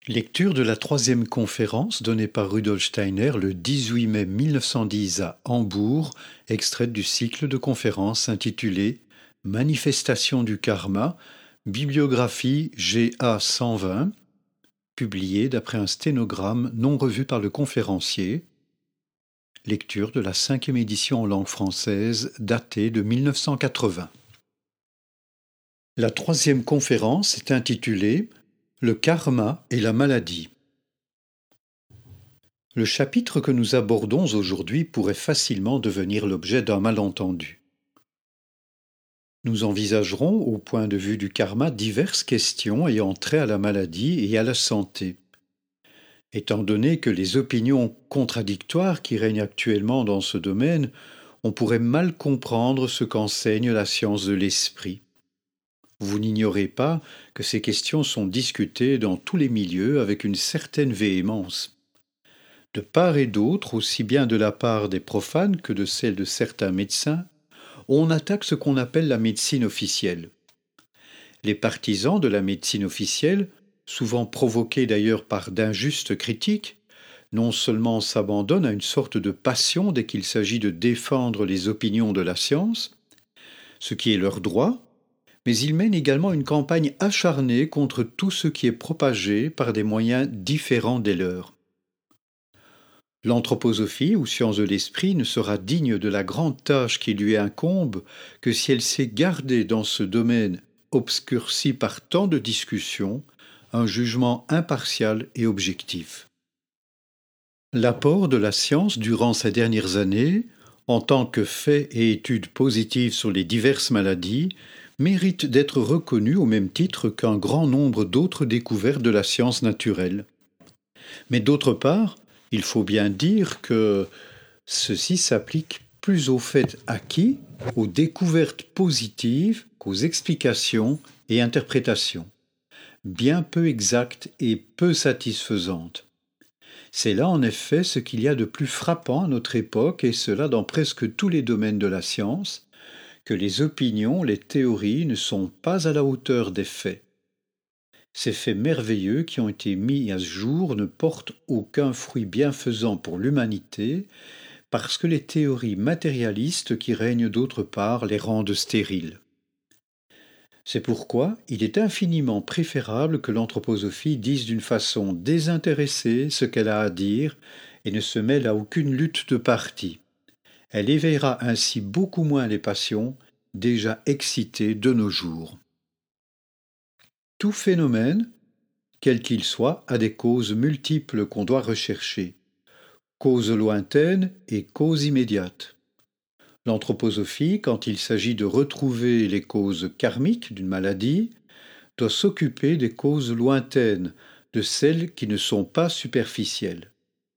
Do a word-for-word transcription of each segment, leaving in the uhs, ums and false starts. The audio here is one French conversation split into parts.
Lecture de la troisième conférence donnée par Rudolf Steiner le dix-huit mai mille neuf cent dix à Hambourg, extraite du cycle de conférences intitulé Manifestation du karma, bibliographie G A cent vingt, publiée d'après un sténogramme non revu par le conférencier. Lecture de la cinquième édition en langue française datée de mille neuf cent quatre-vingts. La troisième conférence est intitulée Le karma et la maladie. Le chapitre que nous abordons aujourd'hui pourrait facilement devenir l'objet d'un malentendu. Nous envisagerons, au point de vue du karma, diverses questions ayant trait à la maladie et à la santé. Étant donné que les opinions contradictoires qui règnent actuellement dans ce domaine, on pourrait mal comprendre ce qu'enseigne la science de l'esprit. Vous n'ignorez pas que ces questions sont discutées dans tous les milieux avec une certaine véhémence. De part et d'autre, aussi bien de la part des profanes que de celle de certains médecins, on attaque ce qu'on appelle la médecine officielle. Les partisans de la médecine officielle, souvent provoqués d'ailleurs par d'injustes critiques, non seulement s'abandonnent à une sorte de passion dès qu'il s'agit de défendre les opinions de la science, ce qui est leur droit, mais ils mènent également une campagne acharnée contre tout ce qui est propagé par des moyens différents des leurs. L'anthroposophie ou science de l'esprit ne sera digne de la grande tâche qui lui incombe que si elle sait garder dans ce domaine obscurci par tant de discussions un jugement impartial et objectif. L'apport de la science durant ces dernières années, en tant que faits et études positives sur les diverses maladies, mérite d'être reconnu au même titre qu'un grand nombre d'autres découvertes de la science naturelle. Mais d'autre part, il faut bien dire que ceci s'applique plus aux faits acquis, aux découvertes positives qu'aux explications et interprétations, bien peu exactes et peu satisfaisantes. C'est là en effet ce qu'il y a de plus frappant à notre époque, et cela dans presque tous les domaines de la science, que les opinions, les théories ne sont pas à la hauteur des faits. Ces faits merveilleux qui ont été mis à ce jour ne portent aucun fruit bienfaisant pour l'humanité parce que les théories matérialistes qui règnent d'autre part les rendent stériles. C'est pourquoi il est infiniment préférable que l'anthroposophie dise d'une façon désintéressée ce qu'elle a à dire et ne se mêle à aucune lutte de parti. Elle éveillera ainsi beaucoup moins les passions déjà excitées de nos jours. Tout phénomène, quel qu'il soit, a des causes multiples qu'on doit rechercher, causes lointaines et causes immédiates. L'anthroposophie, quand il s'agit de retrouver les causes karmiques d'une maladie, doit s'occuper des causes lointaines, de celles qui ne sont pas superficielles.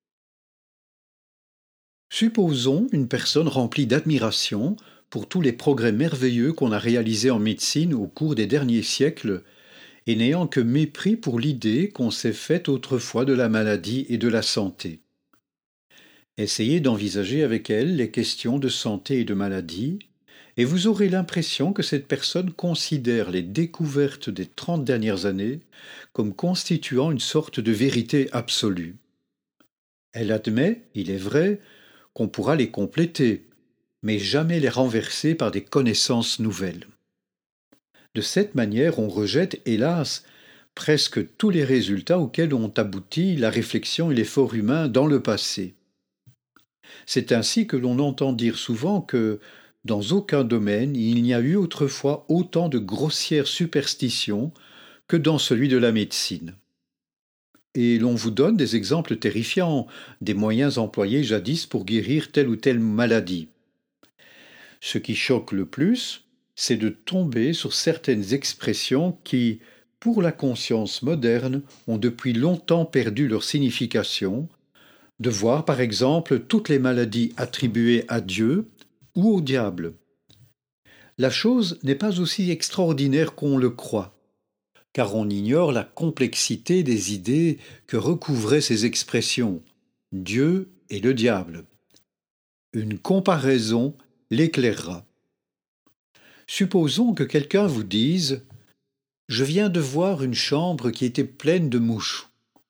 Supposons une personne remplie d'admiration pour tous les progrès merveilleux qu'on a réalisés en médecine au cours des derniers siècles et n'ayant que mépris pour l'idée qu'on s'est faite autrefois de la maladie et de la santé. Essayez d'envisager avec elle les questions de santé et de maladie, et vous aurez l'impression que cette personne considère les découvertes des trente dernières années comme constituant une sorte de vérité absolue. Elle admet, il est vrai, qu'on pourra les compléter, mais jamais les renverser par des connaissances nouvelles. De cette manière, on rejette, hélas, presque tous les résultats auxquels ont abouti la réflexion et l'effort humain dans le passé. C'est ainsi que l'on entend dire souvent que, dans aucun domaine, il n'y a eu autrefois autant de grossières superstitions que dans celui de la médecine. Et l'on vous donne des exemples terrifiants des moyens employés jadis pour guérir telle ou telle maladie. Ce qui choque le plus, c'est de tomber sur certaines expressions qui, pour la conscience moderne, ont depuis longtemps perdu leur signification, de voir par exemple toutes les maladies attribuées à Dieu ou au diable. La chose n'est pas aussi extraordinaire qu'on le croit, car on ignore la complexité des idées que recouvraient ces expressions, Dieu et le diable. Une comparaison l'éclairera. Supposons que quelqu'un vous dise « Je viens de voir une chambre qui était pleine de mouches.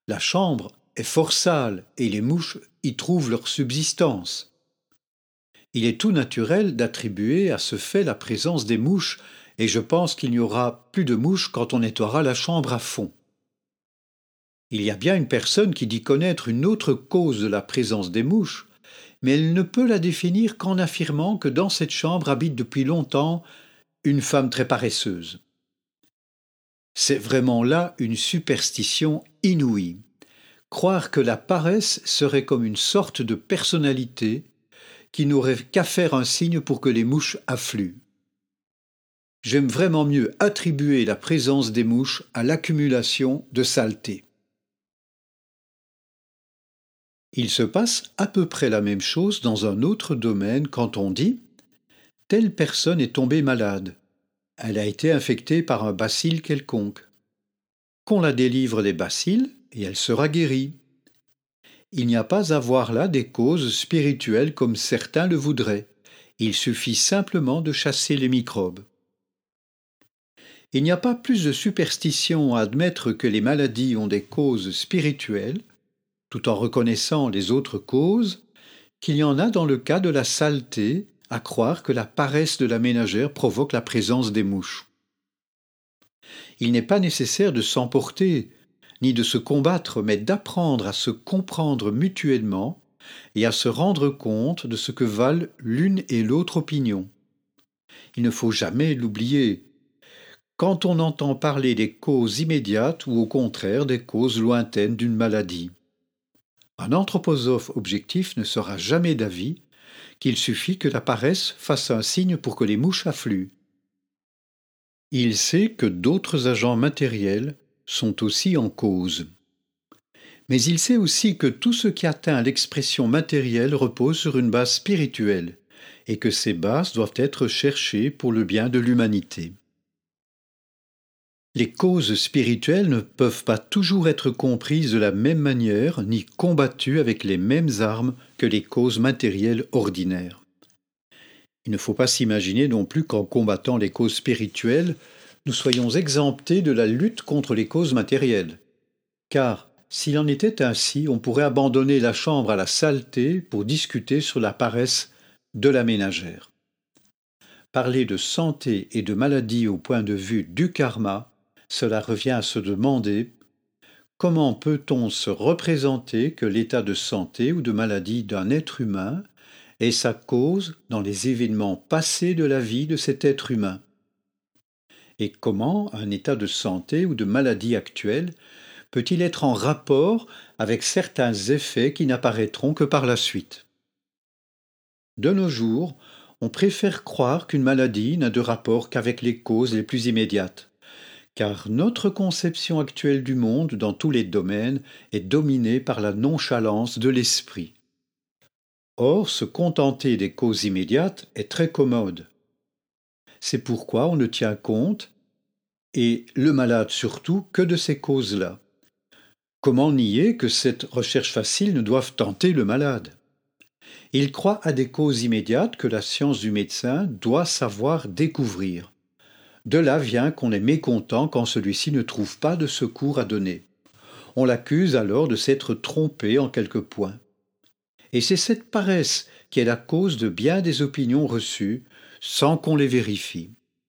La chambre est fort sale et les mouches y trouvent leur subsistance. Il est tout naturel d'attribuer à ce fait la présence des mouches et je pense qu'il n'y aura plus de mouches quand on nettoiera la chambre à fond. Il y a bien une personne qui dit connaître une autre cause de la présence des mouches, mais elle ne peut la définir qu'en affirmant que dans cette chambre habite depuis longtemps une femme très paresseuse. C'est vraiment là une superstition inouïe. Croire que la paresse serait comme une sorte de personnalité qui n'aurait qu'à faire un signe pour que les mouches affluent. J'aime vraiment mieux attribuer la présence des mouches à l'accumulation de saleté. Il se passe à peu près la même chose dans un autre domaine quand on dit « telle personne est tombée malade, elle a été infectée par un bacille quelconque. Qu'on la délivre des bacilles et elle sera guérie. » Il n'y a pas à voir là des causes spirituelles comme certains le voudraient. Il suffit simplement de chasser les microbes. Il n'y a pas plus de superstition à admettre que les maladies ont des causes spirituelles, tout en reconnaissant les autres causes, qu'il y en a dans le cas de la saleté, à croire que la paresse de la ménagère provoque la présence des mouches. Il n'est pas nécessaire de s'emporter, ni de se combattre, mais d'apprendre à se comprendre mutuellement et à se rendre compte de ce que valent l'une et l'autre opinion. Il ne faut jamais l'oublier. Quand on entend parler des causes immédiates ou au contraire des causes lointaines d'une maladie. Un anthroposophe objectif ne sera jamais d'avis qu'il suffit que la paresse fasse un signe pour que les mouches affluent. Il sait que d'autres agents matériels sont aussi en cause. Mais il sait aussi que tout ce qui atteint l'expression matérielle repose sur une base spirituelle et que ces bases doivent être cherchées pour le bien de l'humanité. Les causes spirituelles ne peuvent pas toujours être comprises de la même manière ni combattues avec les mêmes armes que les causes matérielles ordinaires. Il ne faut pas s'imaginer non plus qu'en combattant les causes spirituelles, nous soyons exemptés de la lutte contre les causes matérielles. Car, s'il en était ainsi, on pourrait abandonner la chambre à la saleté pour discuter sur la paresse de la ménagère. Parler de santé et de maladie au point de vue du karma, cela revient à se demander comment peut-on se représenter que l'état de santé ou de maladie d'un être humain est sa cause dans les événements passés de la vie de cet être humain. Et comment un état de santé ou de maladie actuel peut-il être en rapport avec certains effets qui n'apparaîtront que par la suite. De nos jours, on préfère croire qu'une maladie n'a de rapport qu'avec les causes les plus immédiates, car notre conception actuelle du monde dans tous les domaines est dominée par la nonchalance de l'esprit. Or, se contenter des causes immédiates est très commode. C'est pourquoi on ne tient compte, et le malade surtout, que de ces causes-là. Comment nier que cette recherche facile ne doive tenter le malade? Il croit à des causes immédiates que la science du médecin doit savoir découvrir. De là vient qu'on est mécontent quand celui-ci ne trouve pas de secours à donner. On l'accuse alors de s'être trompé en quelques points. Et c'est cette paresse qui est la cause de bien des opinions reçues sans qu'on les vérifie.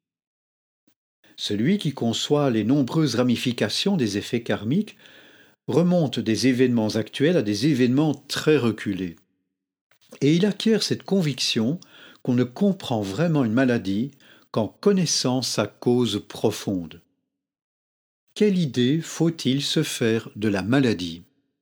Celui qui conçoit les nombreuses ramifications des effets karmiques remonte des événements actuels à des événements très reculés. Et il acquiert cette conviction qu'on ne comprend vraiment une maladie qu'en connaissant sa cause profonde. Quelle idée faut-il se faire de la maladie?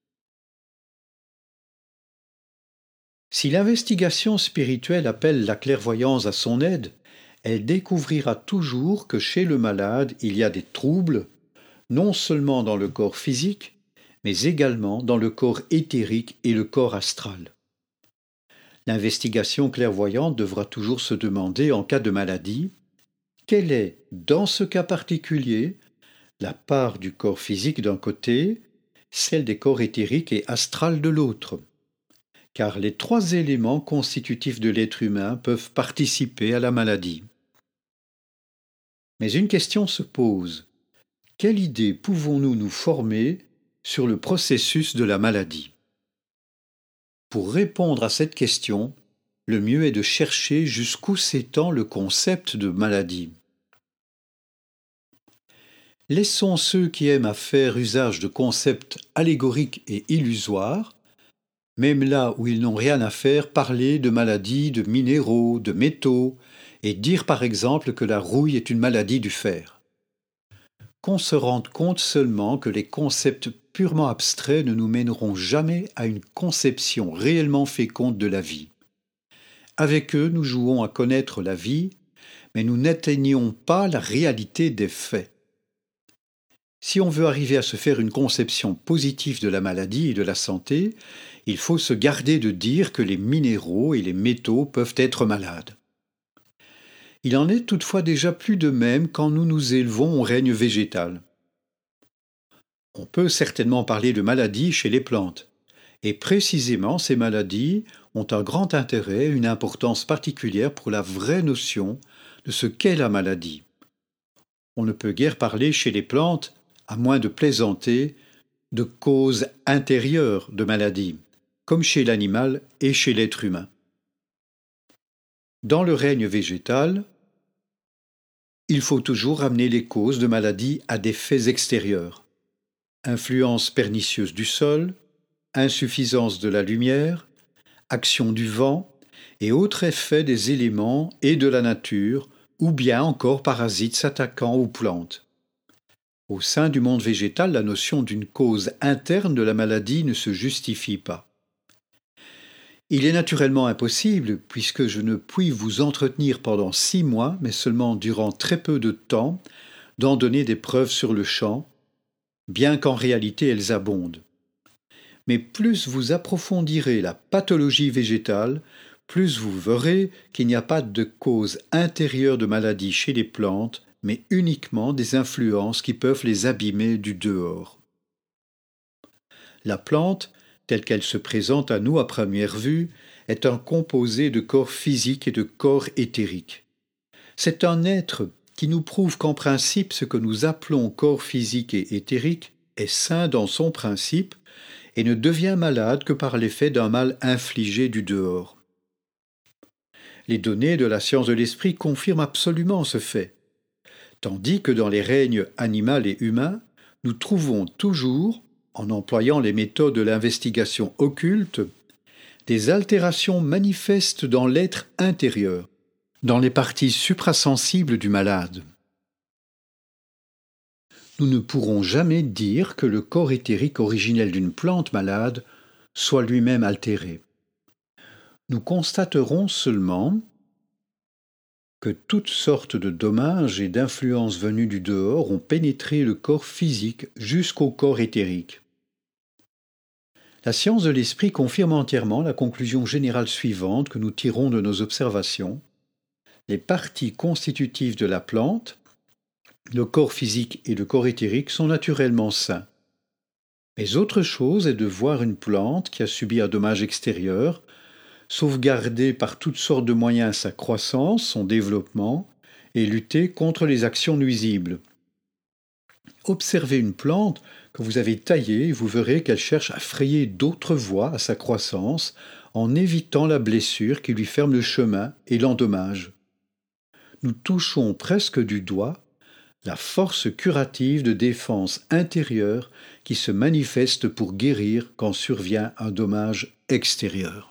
Si l'investigation spirituelle appelle la clairvoyance à son aide, elle découvrira toujours que chez le malade il y a des troubles, non seulement dans le corps physique, mais également dans le corps éthérique et le corps astral. L'investigation clairvoyante devra toujours se demander, en cas de maladie, quelle est, dans ce cas particulier, la part du corps physique d'un côté, celle des corps éthériques et astral de l'autre. Car les trois éléments constitutifs de l'être humain peuvent participer à la maladie. Mais une question se pose. Quelle idée pouvons-nous nous former sur le processus de la maladie. Pour répondre à cette question, le mieux est de chercher jusqu'où s'étend le concept de maladie. Laissons ceux qui aiment à faire usage de concepts allégoriques et illusoires, même là où ils n'ont rien à faire, parler de maladies, de minéraux, de métaux, et dire par exemple que la rouille est une maladie du fer. Qu'on se rende compte seulement que les concepts purement abstraits ne nous mèneront jamais à une conception réellement féconde de la vie. Avec eux, nous jouons à connaître la vie, mais nous n'atteignons pas la réalité des faits. Si on veut arriver à se faire une conception positive de la maladie et de la santé, il faut se garder de dire que les minéraux et les métaux peuvent être malades. Il en est toutefois déjà plus de même quand nous nous élevons au règne végétal. On peut certainement parler de maladies chez les plantes, et précisément ces maladies ont un grand intérêt, une importance particulière pour la vraie notion de ce qu'est la maladie. On ne peut guère parler chez les plantes, à moins de plaisanter, de causes intérieures de maladie, comme chez l'animal et chez l'être humain. Dans le règne végétal, il faut toujours ramener les causes de maladies à des faits extérieurs. Influence pernicieuse du sol, insuffisance de la lumière, action du vent et autres effets des éléments et de la nature, ou bien encore parasites s'attaquant aux plantes. Au sein du monde végétal, la notion d'une cause interne de la maladie ne se justifie pas. Il est naturellement impossible, puisque je ne puis vous entretenir pendant six mois, mais seulement durant très peu de temps, d'en donner des preuves sur le champ, bien qu'en réalité elles abondent. Mais plus vous approfondirez la pathologie végétale, plus vous verrez qu'il n'y a pas de cause intérieure de maladie chez les plantes, mais uniquement des influences qui peuvent les abîmer du dehors. La plante, telle qu'elle se présente à nous à première vue, est un composé de corps physique et de corps éthérique. C'est un être qui nous prouve qu'en principe ce que nous appelons corps physique et éthérique est sain dans son principe et ne devient malade que par l'effet d'un mal infligé du dehors. Les données de la science de l'esprit confirment absolument ce fait, tandis que dans les règnes animal et humain, nous trouvons toujours, en employant les méthodes de l'investigation occulte, des altérations manifestes dans l'être intérieur, dans les parties suprasensibles du malade. Nous ne pourrons jamais dire que le corps éthérique originel d'une plante malade soit lui-même altéré. Nous constaterons seulement que toutes sortes de dommages et d'influences venues du dehors ont pénétré le corps physique jusqu'au corps éthérique. La science de l'esprit confirme entièrement la conclusion générale suivante que nous tirons de nos observations. Les parties constitutives de la plante, le corps physique et le corps éthérique, sont naturellement sains. Mais autre chose est de voir une plante qui a subi un dommage extérieur, sauvegarder par toutes sortes de moyens sa croissance, son développement, et lutter contre les actions nuisibles. Observez une plante que vous avez taillée et vous verrez qu'elle cherche à frayer d'autres voies à sa croissance en évitant la blessure qui lui ferme le chemin et l'endommage. Nous touchons presque du doigt la force curative de défense intérieure qui se manifeste pour guérir quand survient un dommage extérieur.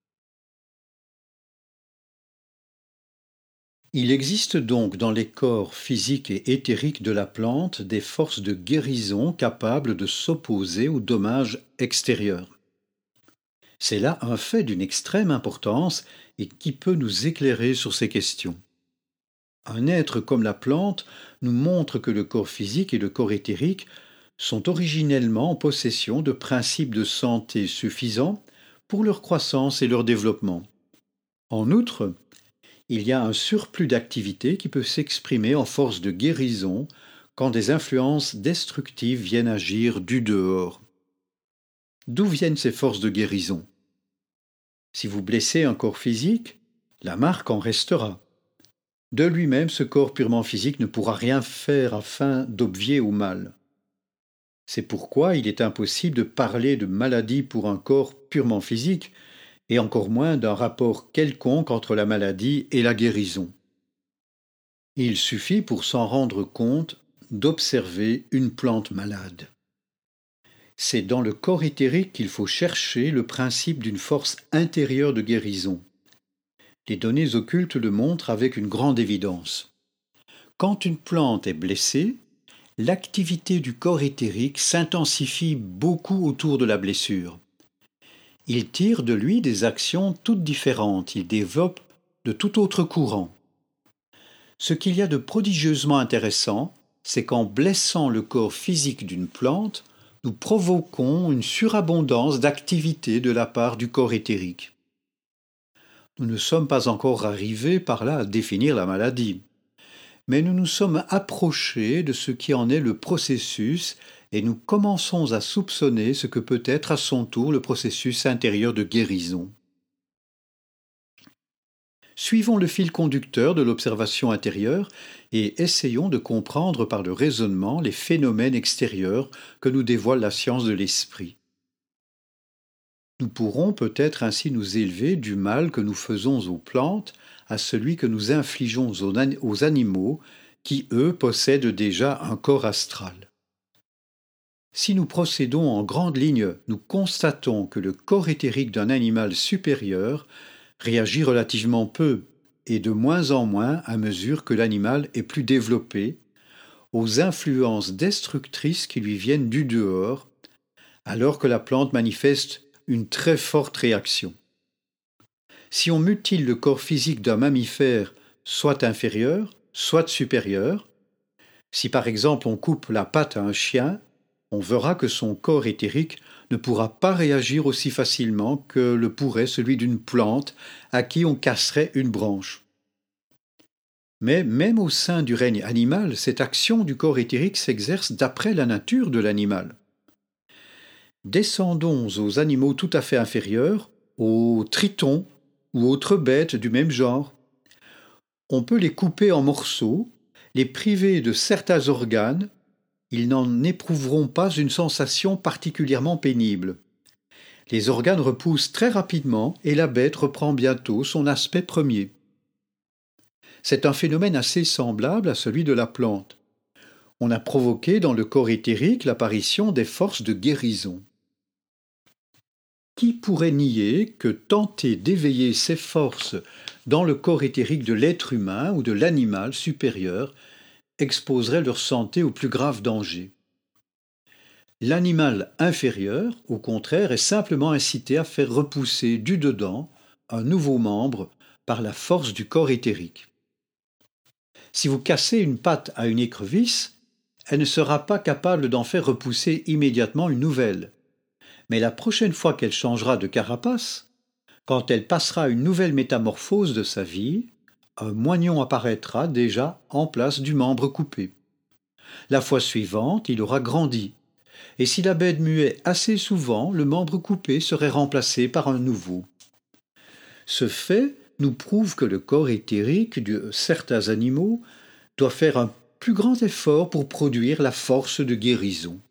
Il existe donc dans les corps physiques et éthériques de la plante des forces de guérison capables de s'opposer aux dommages extérieurs. C'est là un fait d'une extrême importance et qui peut nous éclairer sur ces questions. Un être comme la plante nous montre que le corps physique et le corps éthérique sont originellement en possession de principes de santé suffisants pour leur croissance et leur développement. En outre, il y a un surplus d'activité qui peut s'exprimer en force de guérison quand des influences destructives viennent agir du dehors. D'où viennent ces forces de guérison? Si vous blessez un corps physique, la marque en restera. De lui-même, ce corps purement physique ne pourra rien faire afin d'obvier au mal. C'est pourquoi il est impossible de parler de maladie pour un corps purement physique, et encore moins d'un rapport quelconque entre la maladie et la guérison. Il suffit pour s'en rendre compte d'observer une plante malade. C'est dans le corps éthérique qu'il faut chercher le principe d'une force intérieure de guérison. Les données occultes le montrent avec une grande évidence. Quand une plante est blessée, l'activité du corps éthérique s'intensifie beaucoup autour de la blessure. Il tire de lui des actions toutes différentes, il développe de tout autre courant. Ce qu'il y a de prodigieusement intéressant, c'est qu'en blessant le corps physique d'une plante, nous provoquons une surabondance d'activité de la part du corps éthérique. Nous ne sommes pas encore arrivés par là à définir la maladie, mais nous nous sommes approchés de ce qui en est le processus et nous commençons à soupçonner ce que peut être à son tour le processus intérieur de guérison. Suivons le fil conducteur de l'observation intérieure et essayons de comprendre par le raisonnement les phénomènes extérieurs que nous dévoile la science de l'esprit. Nous pourrons peut-être ainsi nous élever du mal que nous faisons aux plantes à celui que nous infligeons aux animaux qui, eux, possèdent déjà un corps astral. Si nous procédons en grandes lignes, nous constatons que le corps éthérique d'un animal supérieur réagit relativement peu et de moins en moins à mesure que l'animal est plus développé aux influences destructrices qui lui viennent du dehors, alors que la plante manifeste une très forte réaction. Si on mutile le corps physique d'un mammifère soit inférieur, soit supérieur, si par exemple on coupe la patte à un chien, on verra que son corps éthérique ne pourra pas réagir aussi facilement que le pourrait celui d'une plante à qui on casserait une branche. Mais même au sein du règne animal, cette action du corps éthérique s'exerce d'après la nature de l'animal. Descendons aux animaux tout à fait inférieurs, aux tritons ou autres bêtes du même genre. On peut les couper en morceaux, les priver de certains organes, ils n'en éprouveront pas une sensation particulièrement pénible. Les organes repoussent très rapidement et la bête reprend bientôt son aspect premier. C'est un phénomène assez semblable à celui de la plante. On a provoqué dans le corps éthérique l'apparition des forces de guérison. Qui pourrait nier que tenter d'éveiller ces forces dans le corps éthérique de l'être humain ou de l'animal supérieur exposerait leur santé au plus grave danger? L'animal inférieur, au contraire, est simplement incité à faire repousser du dedans un nouveau membre par la force du corps éthérique. Si vous cassez une patte à une écrevisse, elle ne sera pas capable d'en faire repousser immédiatement une nouvelle. Mais la prochaine fois qu'elle changera de carapace, quand elle passera une nouvelle métamorphose de sa vie, un moignon apparaîtra déjà en place du membre coupé. La fois suivante, il aura grandi, et si la bête muait assez souvent, le membre coupé serait remplacé par un nouveau. Ce fait nous prouve que le corps éthérique de certains animaux doit faire un plus grand effort pour produire la force de guérison.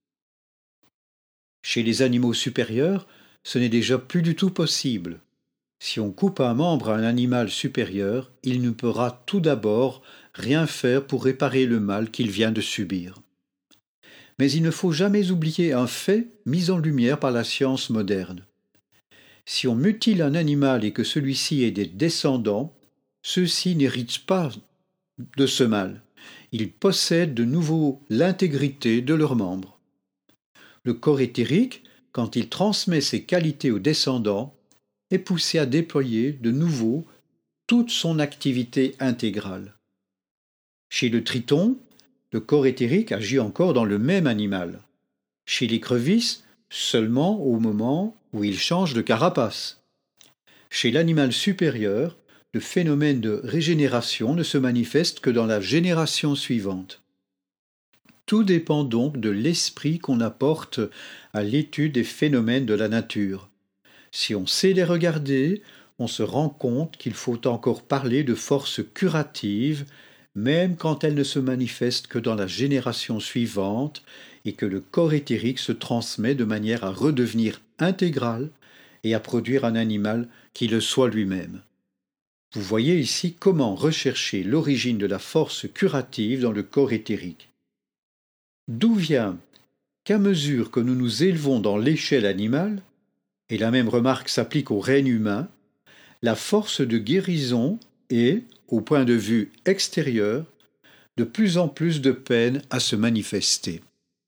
Chez les animaux supérieurs, ce n'est déjà plus du tout possible. Si on coupe un membre à un animal supérieur, il ne pourra tout d'abord rien faire pour réparer le mal qu'il vient de subir. Mais il ne faut jamais oublier un fait mis en lumière par la science moderne. Si on mutile un animal et que celui-ci ait des descendants, ceux-ci n'héritent pas de ce mal. Ils possèdent de nouveau l'intégrité de leurs membres. Le corps éthérique, quand il transmet ses qualités aux descendants, est poussé à déployer de nouveau toute son activité intégrale. Chez le triton, le corps éthérique agit encore dans le même animal. Chez l'écrevisse, seulement au moment où il change de carapace. Chez l'animal supérieur, le phénomène de régénération ne se manifeste que dans la génération suivante. Tout dépend donc de l'esprit qu'on apporte à l'étude des phénomènes de la nature. Si on sait les regarder, on se rend compte qu'il faut encore parler de force curative, même quand elles ne se manifestent que dans la génération suivante et que le corps éthérique se transmet de manière à redevenir intégral et à produire un animal qui le soit lui-même. Vous voyez ici comment rechercher l'origine de la force curative dans le corps éthérique. D'où vient qu'à mesure que nous nous élevons dans l'échelle animale, et la même remarque s'applique au règne humain, la force de guérison est, au point de vue extérieur, de plus en plus de peine à se manifester.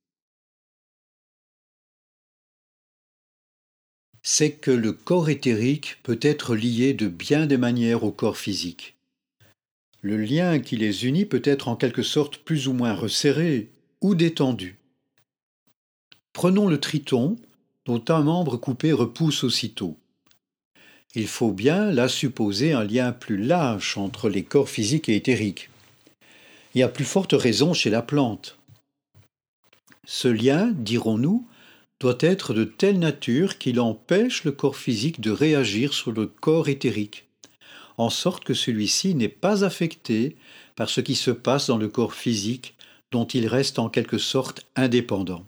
C'est que le corps éthérique peut être lié de bien des manières au corps physique. Le lien qui les unit peut être en quelque sorte plus ou moins resserré ou détendu. Prenons le triton, dont un membre coupé repousse aussitôt. Il faut bien là supposer un lien plus lâche entre les corps physiques et éthériques. Et à plus forte raison chez la plante. Ce lien, dirons-nous, doit être de telle nature qu'il empêche le corps physique de réagir sur le corps éthérique, en sorte que celui-ci n'est pas affecté par ce qui se passe dans le corps physique dont il reste en quelque sorte indépendant.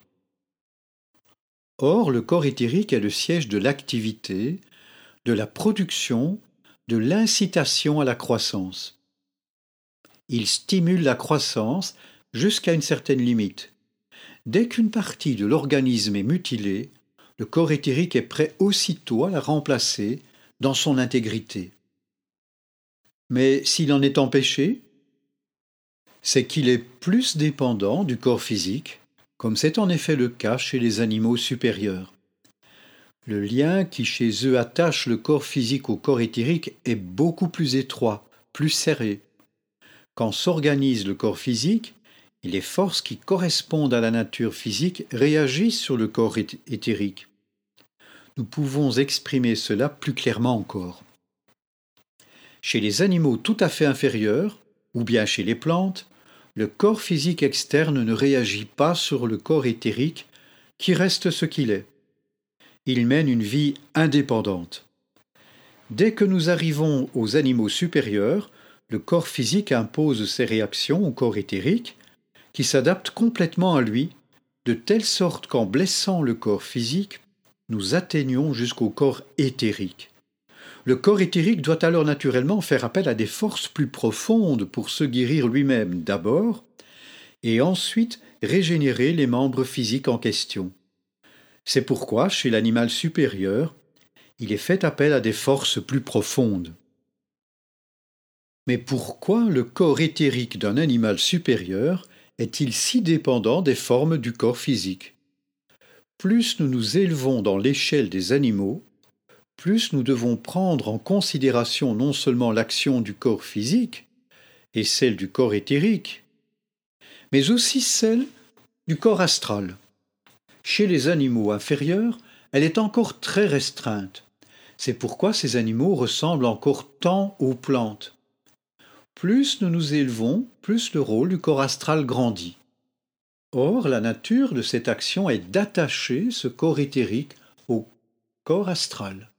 Or, le corps éthérique est le siège de l'activité, de la production, de l'incitation à la croissance. Il stimule la croissance jusqu'à une certaine limite. Dès qu'une partie de l'organisme est mutilée, le corps éthérique est prêt aussitôt à la remplacer dans son intégrité. Mais s'il en est empêché, c'est qu'il est plus dépendant du corps physique, comme c'est en effet le cas chez les animaux supérieurs. Le lien qui chez eux attache le corps physique au corps éthérique est beaucoup plus étroit, plus serré. Quand s'organise le corps physique, et les forces qui correspondent à la nature physique réagissent sur le corps éthérique. Nous pouvons exprimer cela plus clairement encore. Chez les animaux tout à fait inférieurs, ou bien chez les plantes, le corps physique externe ne réagit pas sur le corps éthérique qui reste ce qu'il est. Il mène une vie indépendante. Dès que nous arrivons aux animaux supérieurs, le corps physique impose ses réactions au corps éthérique, qui s'adapte complètement à lui, de telle sorte qu'en blessant le corps physique, nous atteignons jusqu'au corps éthérique. Le corps éthérique doit alors naturellement faire appel à des forces plus profondes pour se guérir lui-même d'abord, et ensuite régénérer les membres physiques en question. C'est pourquoi, chez l'animal supérieur, il est fait appel à des forces plus profondes. Mais pourquoi le corps éthérique d'un animal supérieur est-il si dépendant des formes du corps physique? Plus nous nous élevons dans l'échelle des animaux, plus nous devons prendre en considération non seulement l'action du corps physique et celle du corps éthérique, mais aussi celle du corps astral. Chez les animaux inférieurs, elle est encore très restreinte. C'est pourquoi ces animaux ressemblent encore tant aux plantes. Plus nous nous élevons, plus le rôle du corps astral grandit. Or, la nature de cette action est d'attacher ce corps éthérique au corps astral.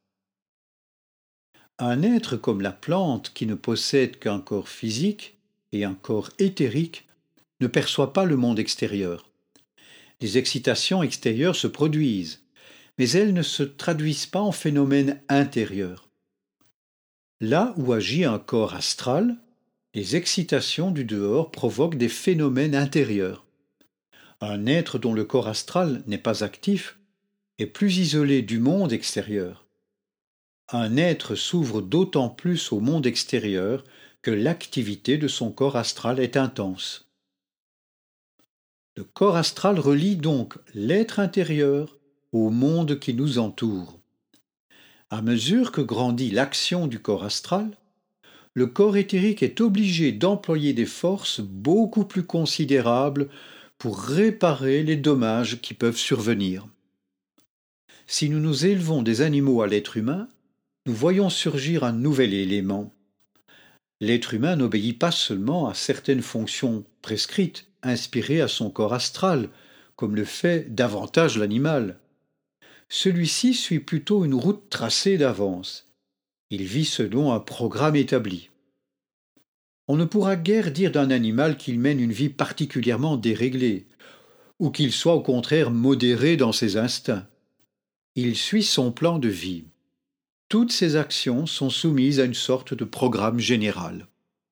Un être comme la plante qui ne possède qu'un corps physique et un corps éthérique ne perçoit pas le monde extérieur. Les excitations extérieures se produisent, mais elles ne se traduisent pas en phénomènes intérieurs. Là où agit un corps astral, les excitations du dehors provoquent des phénomènes intérieurs. Un être dont le corps astral n'est pas actif est plus isolé du monde extérieur. Un être s'ouvre d'autant plus au monde extérieur que l'activité de son corps astral est intense. Le corps astral relie donc l'être intérieur au monde qui nous entoure. À mesure que grandit l'action du corps astral, le corps éthérique est obligé d'employer des forces beaucoup plus considérables pour réparer les dommages qui peuvent survenir. Si nous nous élevons des animaux à l'être humain, nous voyons surgir un nouvel élément. L'être humain n'obéit pas seulement à certaines fonctions prescrites, inspirées à son corps astral, comme le fait davantage l'animal. Celui-ci suit plutôt une route tracée d'avance. Il vit selon un programme établi. On ne pourra guère dire d'un animal qu'il mène une vie particulièrement déréglée, ou qu'il soit au contraire modéré dans ses instincts. Il suit son plan de vie. Toutes ses actions sont soumises à une sorte de programme général.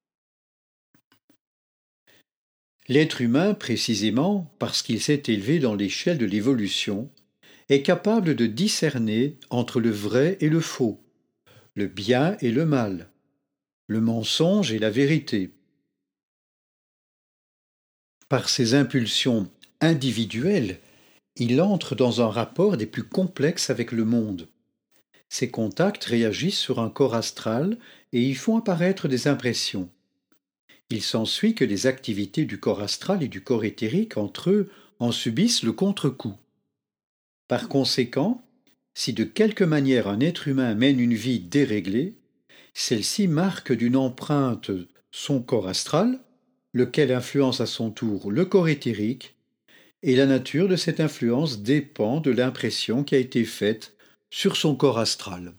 L'être humain, précisément parce qu'il s'est élevé dans l'échelle de l'évolution, est capable de discerner entre le vrai et le faux, le bien et le mal, le mensonge et la vérité. Par ses impulsions individuelles, il entre dans un rapport des plus complexes avec le monde. Ces contacts réagissent sur un corps astral et y font apparaître des impressions. Il s'ensuit que les activités du corps astral et du corps éthérique entre eux en subissent le contre-coup. Par conséquent, si de quelque manière un être humain mène une vie déréglée, celle-ci marque d'une empreinte son corps astral, lequel influence à son tour le corps éthérique, et la nature de cette influence dépend de l'impression qui a été faite sur son corps astral.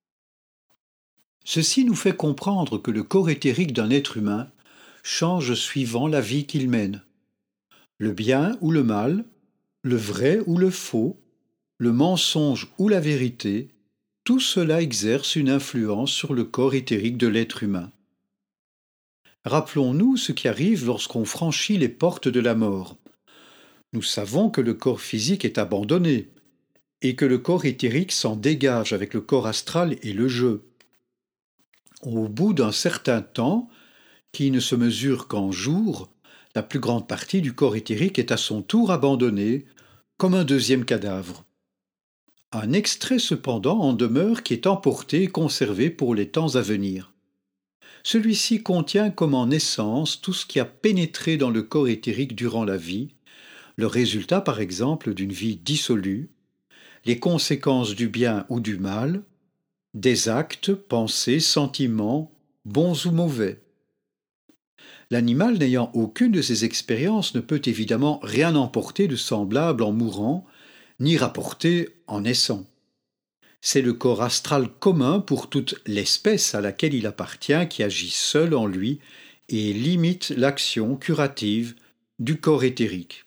Ceci nous fait comprendre que le corps éthérique d'un être humain change suivant la vie qu'il mène. Le bien ou le mal, le vrai ou le faux, le mensonge ou la vérité, tout cela exerce une influence sur le corps éthérique de l'être humain. Rappelons-nous ce qui arrive lorsqu'on franchit les portes de la mort. Nous savons que le corps physique est abandonné et que le corps éthérique s'en dégage avec le corps astral et le jeu. Au bout d'un certain temps, qui ne se mesure qu'en jours, la plus grande partie du corps éthérique est à son tour abandonnée, comme un deuxième cadavre. Un extrait cependant en demeure qui est emporté et conservé pour les temps à venir. Celui-ci contient comme en essence tout ce qui a pénétré dans le corps éthérique durant la vie, le résultat par exemple d'une vie dissolue, les conséquences du bien ou du mal, des actes, pensées, sentiments, bons ou mauvais. L'animal n'ayant aucune de ces expériences ne peut évidemment rien emporter de semblable en mourant, ni rapporter en naissant. C'est le corps astral commun pour toute l'espèce à laquelle il appartient qui agit seul en lui et limite l'action curative du corps éthérique.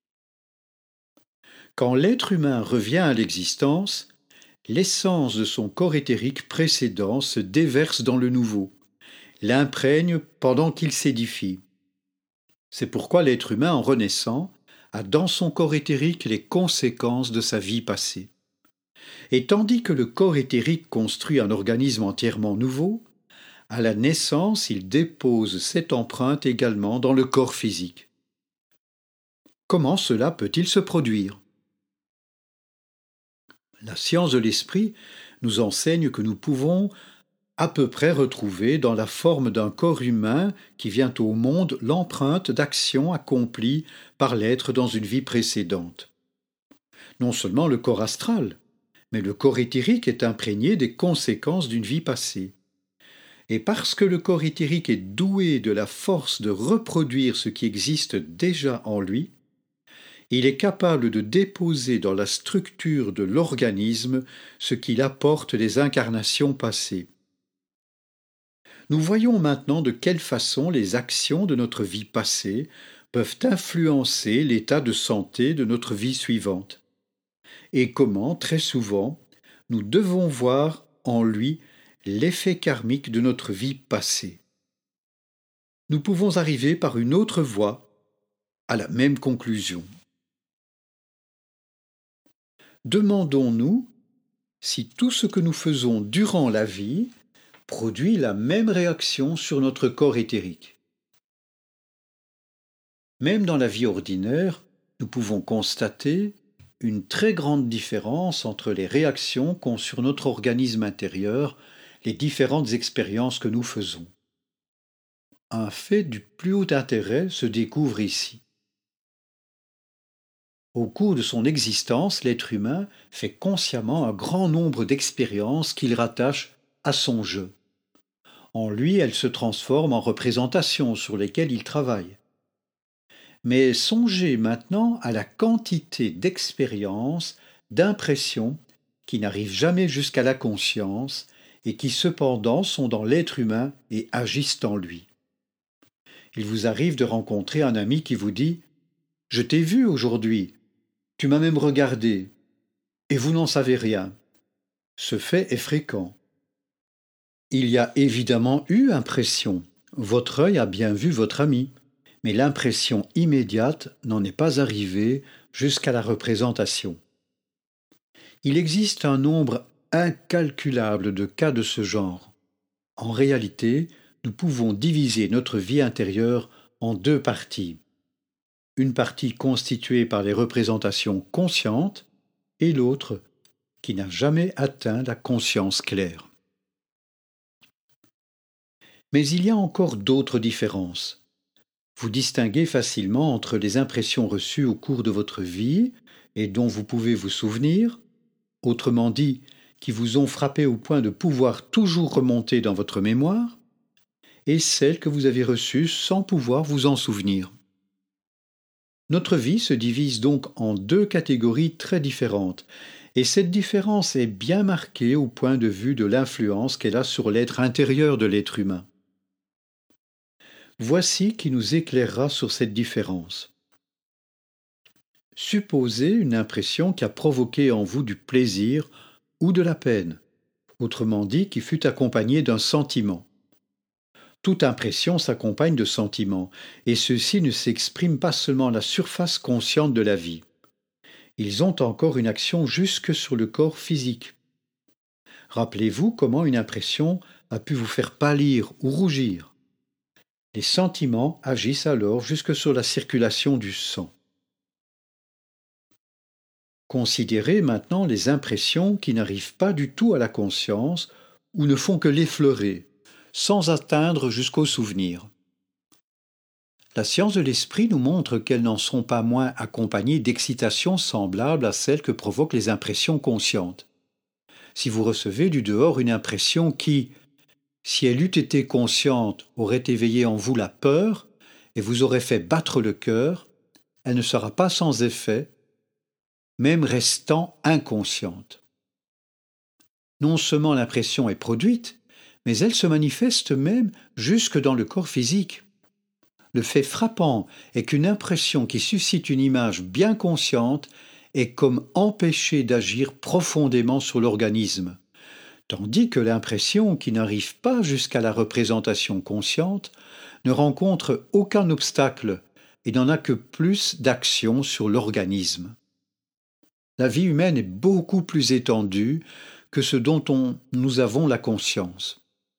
Quand l'être humain revient à l'existence, l'essence de son corps éthérique précédent se déverse dans le nouveau, l'imprègne pendant qu'il s'édifie. C'est pourquoi l'être humain, en renaissant, a dans son corps éthérique les conséquences de sa vie passée. Et tandis que le corps éthérique construit un organisme entièrement nouveau, à la naissance, il dépose cette empreinte également dans le corps physique. Comment cela peut-il se produire ? La science de l'esprit nous enseigne que nous pouvons à peu près retrouver dans la forme d'un corps humain qui vient au monde l'empreinte d'actions accomplies par l'être dans une vie précédente. Non seulement le corps astral, mais le corps éthérique est imprégné des conséquences d'une vie passée. Et parce que le corps éthérique est doué de la force de reproduire ce qui existe déjà en lui, il est capable de déposer dans la structure de l'organisme ce qu'il apporte des incarnations passées. Nous voyons maintenant de quelle façon les actions de notre vie passée peuvent influencer l'état de santé de notre vie suivante, et comment, très souvent, nous devons voir en lui l'effet karmique de notre vie passée. Nous pouvons arriver par une autre voie à la même conclusion. Demandons-nous si tout ce que nous faisons durant la vie produit la même réaction sur notre corps éthérique. Même dans la vie ordinaire, nous pouvons constater une très grande différence entre les réactions qu'ont sur notre organisme intérieur les différentes expériences que nous faisons. Un fait du plus haut intérêt se découvre ici. Au cours de son existence, l'être humain fait consciemment un grand nombre d'expériences qu'il rattache à son jeu. En lui, elles se transforment en représentations sur lesquelles il travaille. Mais songez maintenant à la quantité d'expériences, d'impressions qui n'arrivent jamais jusqu'à la conscience et qui cependant sont dans l'être humain et agissent en lui. Il vous arrive de rencontrer un ami qui vous dit Je t'ai vu aujourd'hui, tu m'as même regardé, et vous n'en savez rien. Ce fait est fréquent. Il y a évidemment eu impression. Votre œil a bien vu votre ami, mais l'impression immédiate n'en est pas arrivée jusqu'à la représentation. Il existe un nombre incalculable de cas de ce genre. En réalité, nous pouvons diviser notre vie intérieure en deux parties. Une partie constituée par les représentations conscientes et l'autre qui n'a jamais atteint la conscience claire. Mais il y a encore d'autres différences. Vous distinguez facilement entre les impressions reçues au cours de votre vie et dont vous pouvez vous souvenir, autrement dit, qui vous ont frappé au point de pouvoir toujours remonter dans votre mémoire, et celles que vous avez reçues sans pouvoir vous en souvenir. Notre vie se divise donc en deux catégories très différentes, et cette différence est bien marquée au point de vue de l'influence qu'elle a sur l'être intérieur de l'être humain. Voici qui nous éclairera sur cette différence. Supposez une impression qui a provoqué en vous du plaisir ou de la peine, autrement dit qui fut accompagnée d'un sentiment. Toute impression s'accompagne de sentiments, et ceux-ci ne s'expriment pas seulement à la surface consciente de la vie. Ils ont encore une action jusque sur le corps physique. Rappelez-vous comment une impression a pu vous faire pâlir ou rougir. Les sentiments agissent alors jusque sur la circulation du sang. Considérez maintenant les impressions qui n'arrivent pas du tout à la conscience ou ne font que l'effleurer, sans atteindre jusqu'au souvenir. La science de l'esprit nous montre qu'elles n'en sont pas moins accompagnées d'excitations semblables à celles que provoquent les impressions conscientes. Si vous recevez du dehors une impression qui, si elle eût été consciente, aurait éveillé en vous la peur et vous aurait fait battre le cœur, elle ne sera pas sans effet, même restant inconsciente. Non seulement l'impression est produite, mais elle se manifeste même jusque dans le corps physique. Le fait frappant est qu'une impression qui suscite une image bien consciente est comme empêchée d'agir profondément sur l'organisme, tandis que l'impression qui n'arrive pas jusqu'à la représentation consciente ne rencontre aucun obstacle et n'en a que plus d'action sur l'organisme. La vie humaine est beaucoup plus étendue que ce dont on, nous avons la conscience.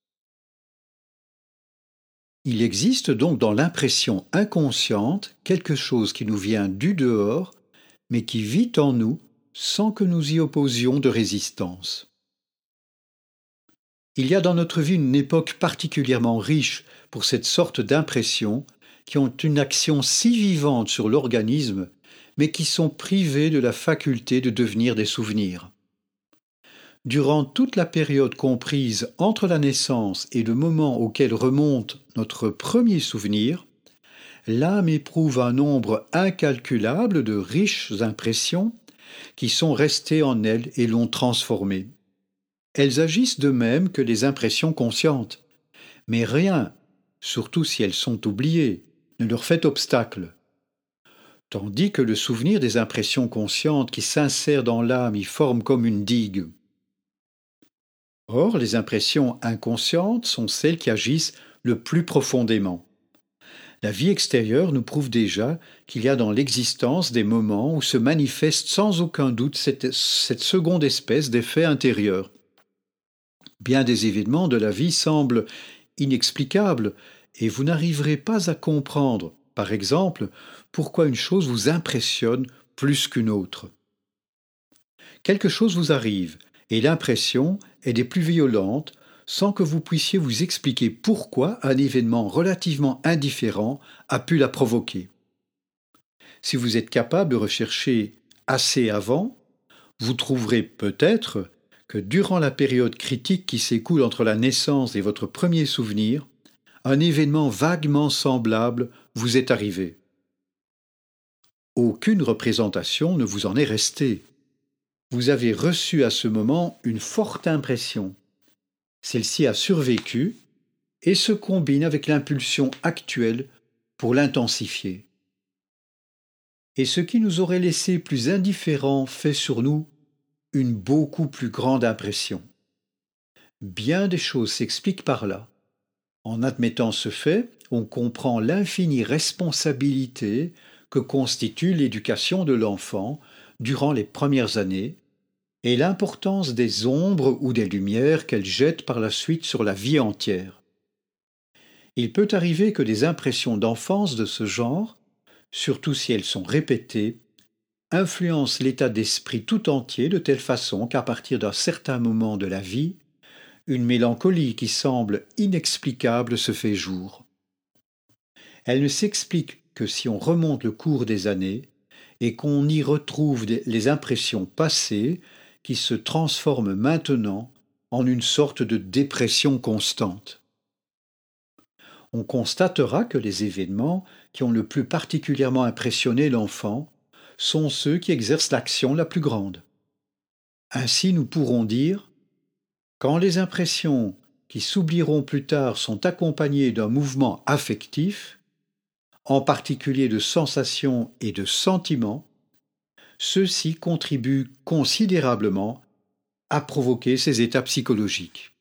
Il existe donc dans l'impression inconsciente quelque chose qui nous vient du dehors, mais qui vit en nous sans que nous y opposions de résistance. Il y a dans notre vie une époque particulièrement riche pour cette sorte d'impressions qui ont une action si vivante sur l'organisme, mais qui sont privées de la faculté de devenir des souvenirs. Durant toute la période comprise entre la naissance et le moment auquel remonte notre premier souvenir, l'âme éprouve un nombre incalculable de riches impressions qui sont restées en elle et l'ont transformée. Elles agissent de même que les impressions conscientes, mais rien, surtout si elles sont oubliées, ne leur fait obstacle. Tandis que le souvenir des impressions conscientes qui s'insèrent dans l'âme y forme comme une digue. Or, les impressions inconscientes sont celles qui agissent le plus profondément. La vie extérieure nous prouve déjà qu'il y a dans l'existence des moments où se manifeste sans aucun doute cette, cette seconde espèce d'effet intérieur. Bien des événements de la vie semblent inexplicables et vous n'arriverez pas à comprendre, par exemple, pourquoi une chose vous impressionne plus qu'une autre. Quelque chose vous arrive et l'impression est des plus violentes sans que vous puissiez vous expliquer pourquoi un événement relativement indifférent a pu la provoquer. Si vous êtes capable de rechercher assez avant, vous trouverez peut-être que durant la période critique qui s'écoule entre la naissance et votre premier souvenir, un événement vaguement semblable vous est arrivé. Aucune représentation ne vous en est restée. Vous avez reçu à ce moment une forte impression. Celle-ci a survécu et se combine avec l'impulsion actuelle pour l'intensifier. et ce qui nous aurait laissé plus indifférents fait sur nous une beaucoup plus grande impression. Bien des choses s'expliquent par là. En admettant ce fait, on comprend l'infinie responsabilité que constitue l'éducation de l'enfant durant les premières années et l'importance des ombres ou des lumières qu'elle jette par la suite sur la vie entière. Il peut arriver que des impressions d'enfance de ce genre, surtout si elles sont répétées, influencent l'état d'esprit tout entier de telle façon qu'à partir d'un certain moment de la vie, une mélancolie qui semble inexplicable se fait jour. Elle ne s'explique que si on remonte le cours des années et qu'on y retrouve les impressions passées qui se transforment maintenant en une sorte de dépression constante. On constatera que les événements qui ont le plus particulièrement impressionné l'enfant sont ceux qui exercent l'action la plus grande. Ainsi, nous pourrons dire, quand les impressions qui s'oublieront plus tard sont accompagnées d'un mouvement affectif, en particulier de sensations et de sentiments, ceux-ci contribuent considérablement à provoquer ces états psychologiques.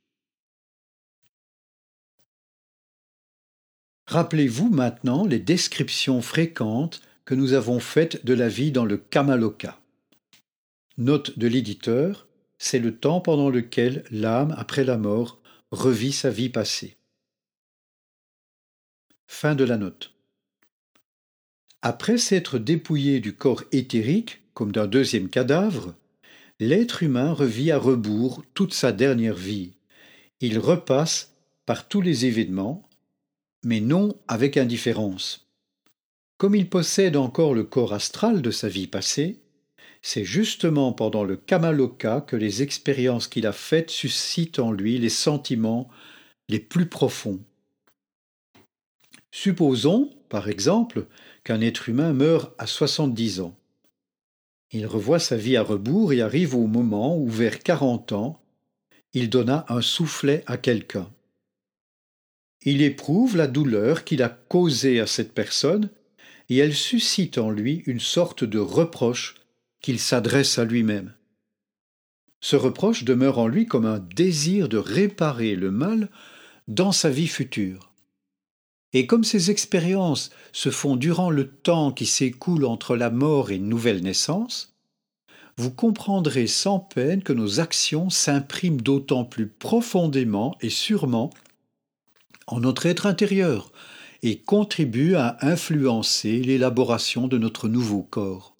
Rappelez-vous maintenant les descriptions fréquentes que nous avons faites de la vie dans le Kamaloka. Note de l'éditeur, c'est le temps pendant lequel l'âme, après la mort, revit sa vie passée. Fin de la note. Après s'être dépouillé du corps éthérique, comme d'un deuxième cadavre, l'être humain revit à rebours toute sa dernière vie. Il repasse par tous les événements, mais non avec indifférence. Comme il possède encore le corps astral de sa vie passée, c'est justement pendant le Kamaloka que les expériences qu'il a faites suscitent en lui les sentiments les plus profonds. Supposons, par exemple, qu'un être humain meurt à soixante-dix ans. Il revoit sa vie à rebours et arrive au moment où, vers quarante ans, il donna un soufflet à quelqu'un. Il éprouve la douleur qu'il a causée à cette personne et elle suscite en lui une sorte de reproche qu'il s'adresse à lui-même. Ce reproche demeure en lui comme un désir de réparer le mal dans sa vie future. Et comme ces expériences se font durant le temps qui s'écoule entre la mort et une nouvelle naissance, vous comprendrez sans peine que nos actions s'impriment d'autant plus profondément et sûrement en notre être intérieur et contribuent à influencer l'élaboration de notre nouveau corps.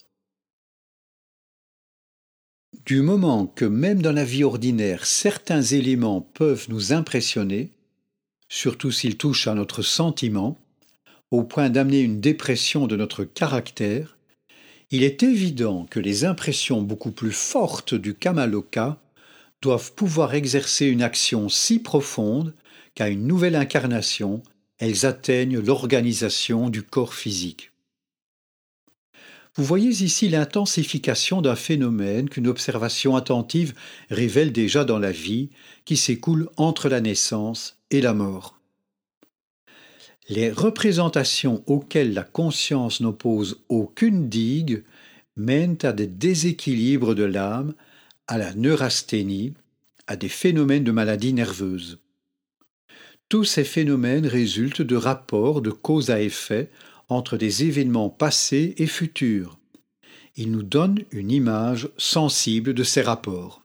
Du moment que même dans la vie ordinaire, certains éléments peuvent nous impressionner, surtout s'ils touchent à notre sentiment, au point d'amener une dépression de notre caractère, il est évident que les impressions beaucoup plus fortes du Kamaloka doivent pouvoir exercer une action si profonde qu'à une nouvelle incarnation, elles atteignent l'organisation du corps physique. Vous voyez ici l'intensification d'un phénomène qu'une observation attentive révèle déjà dans la vie qui s'écoule entre la naissance et la mort. Les représentations auxquelles la conscience n'oppose aucune digue mènent à des déséquilibres de l'âme, à la neurasthénie, à des phénomènes de maladie nerveuse. Tous ces phénomènes résultent de rapports de cause à effet entre des événements passés et futurs. Ils nous donnent une image sensible de ces rapports.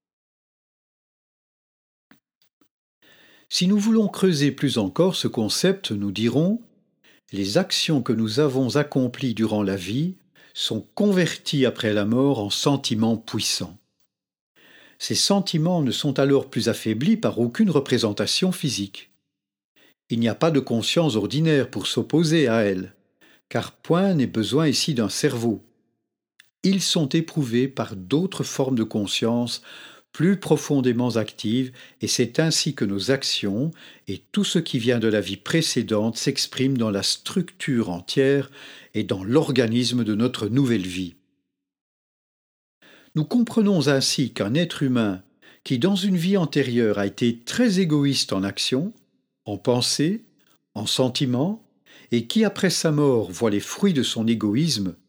Si nous voulons creuser plus encore ce concept, nous dirons « Les actions que nous avons accomplies durant la vie sont converties après la mort en sentiments puissants. Ces sentiments ne sont alors plus affaiblis par aucune représentation physique. Il n'y a pas de conscience ordinaire pour s'opposer à elle, car point n'est besoin ici d'un cerveau. Ils sont éprouvés par d'autres formes de conscience plus profondément actives, et c'est ainsi que nos actions et tout ce qui vient de la vie précédente s'expriment dans la structure entière et dans l'organisme de notre nouvelle vie. Nous comprenons ainsi qu'un être humain qui, dans une vie antérieure, a été très égoïste en action, en pensée, en sentiment, et qui, après sa mort, voit les fruits de son égoïsme,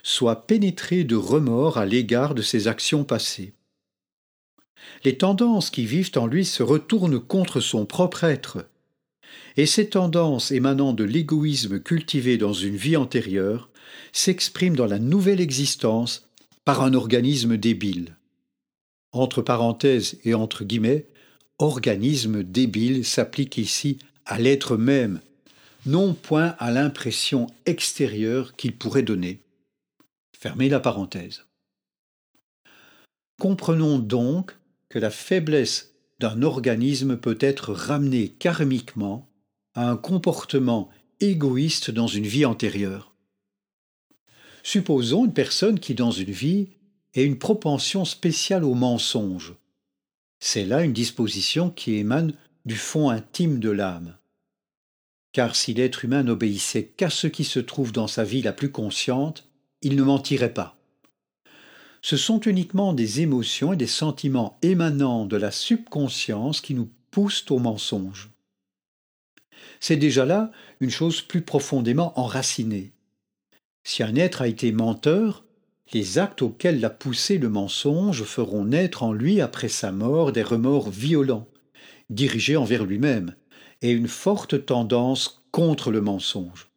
soit pénétré de remords à l'égard de ses actions passées. Les tendances qui vivent en lui se retournent contre son propre être, et ces tendances émanant de l'égoïsme cultivé dans une vie antérieure s'expriment dans la nouvelle existence par un organisme débile. Entre parenthèses et entre guillemets, organisme débile s'applique ici à l'être même, non point à l'impression extérieure qu'il pourrait donner. Fermez la parenthèse. Comprenons donc que la faiblesse d'un organisme peut être ramenée karmiquement à un comportement égoïste dans une vie antérieure. Supposons une personne qui, dans une vie, ait une propension spéciale au mensonge. C'est là une disposition qui émane du fond intime de l'âme. Car si l'être humain n'obéissait qu'à ce qui se trouve dans sa vie la plus consciente, il ne mentirait pas. Ce sont uniquement des émotions et des sentiments émanant de la subconscience qui nous poussent au mensonge. C'est déjà là une chose plus profondément enracinée. Si un être a été menteur, les actes auxquels l'a poussé le mensonge feront naître en lui après sa mort des remords violents, dirigés envers lui-même, et une forte tendance contre le mensonge.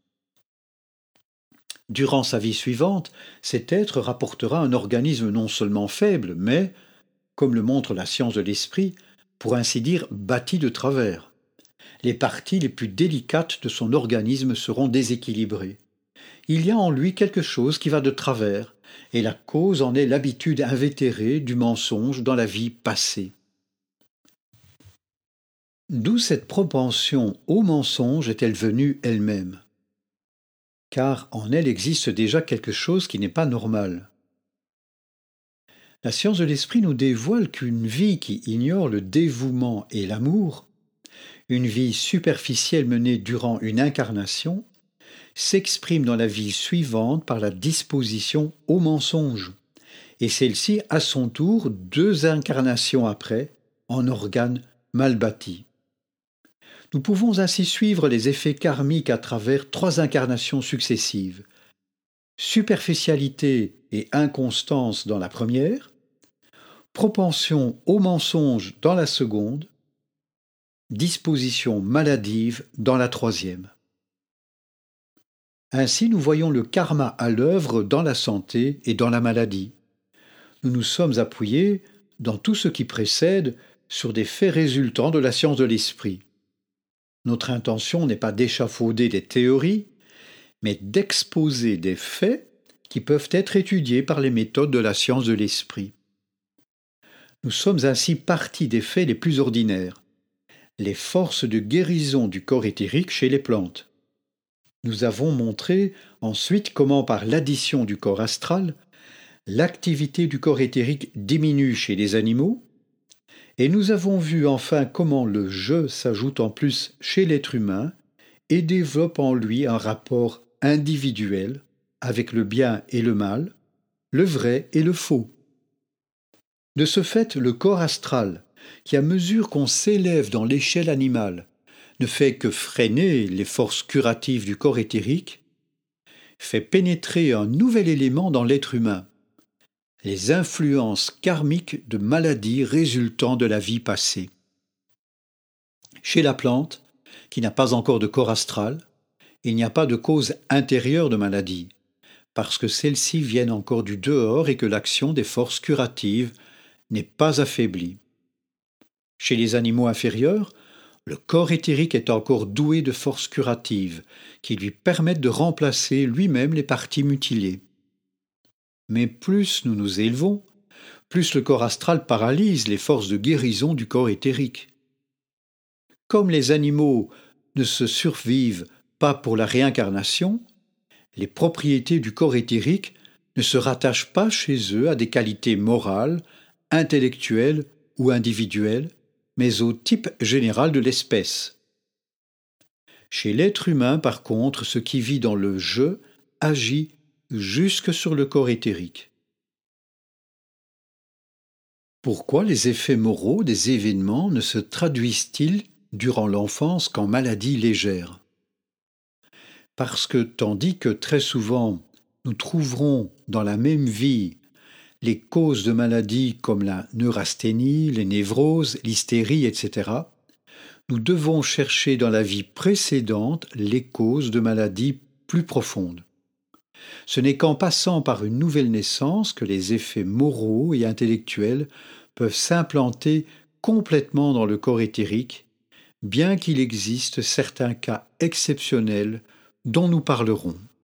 Durant sa vie suivante, cet être rapportera un organisme non seulement faible, mais, comme le montre la science de l'esprit, pour ainsi dire bâti de travers. Les parties les plus délicates de son organisme seront déséquilibrées. Il y a en lui quelque chose qui va de travers, et la cause en est l'habitude invétérée du mensonge dans la vie passée. D'où cette propension au mensonge est-elle venue elle-même ? Car en elle existe déjà quelque chose qui n'est pas normal. La science de l'esprit nous dévoile qu'une vie qui ignore le dévouement et l'amour, une vie superficielle menée durant une incarnation, s'exprime dans la vie suivante par la disposition au mensonge, et celle-ci, à son tour, deux incarnations après, en organe mal bâti. Nous pouvons ainsi suivre les effets karmiques à travers trois incarnations successives. Superficialité et inconstance dans la première, propension au mensonge dans la seconde, disposition maladive dans la troisième. Ainsi, nous voyons le karma à l'œuvre dans la santé et dans la maladie. Nous nous sommes appuyés, dans tout ce qui précède, sur des faits résultant de la science de l'esprit. Notre intention n'est pas d'échafauder des théories, mais d'exposer des faits qui peuvent être étudiés par les méthodes de la science de l'esprit. Nous sommes ainsi partis des faits les plus ordinaires, les forces de guérison du corps éthérique chez les plantes. Nous avons montré ensuite comment par l'addition du corps astral, l'activité du corps éthérique diminue chez les animaux, et nous avons vu enfin comment le je s'ajoute en plus chez l'être humain et développe en lui un rapport individuel avec le bien et le mal, le vrai et le faux. De ce fait, le corps astral, qui à mesure qu'on s'élève dans l'échelle animale, ne fait que freiner les forces curatives du corps éthérique, fait pénétrer un nouvel élément dans l'être humain, les influences karmiques de maladies résultant de la vie passée. Chez la plante, qui n'a pas encore de corps astral, il n'y a pas de cause intérieure de maladie, parce que celles-ci viennent encore du dehors et que l'action des forces curatives n'est pas affaiblie. Chez les animaux inférieurs, le corps éthérique est encore doué de forces curatives qui lui permettent de remplacer lui-même les parties mutilées. Mais plus nous nous élevons, plus le corps astral paralyse les forces de guérison du corps éthérique. Comme les animaux ne se survivent pas pour la réincarnation, les propriétés du corps éthérique ne se rattachent pas chez eux à des qualités morales, intellectuelles ou individuelles, mais au type général de l'espèce. Chez l'être humain, par contre, ce qui vit dans le je agit jusque sur le corps éthérique. Pourquoi les effets moraux des événements ne se traduisent-ils durant l'enfance qu'en maladies légères ? Parce que, tandis que très souvent nous trouverons dans la même vie les causes de maladies comme la neurasthénie, les névroses, l'hystérie, et cetera, nous devons chercher dans la vie précédente les causes de maladies plus profondes. Ce n'est qu'en passant par une nouvelle naissance que les effets moraux et intellectuels peuvent s'implanter complètement dans le corps éthérique, bien qu'il existe certains cas exceptionnels dont nous parlerons.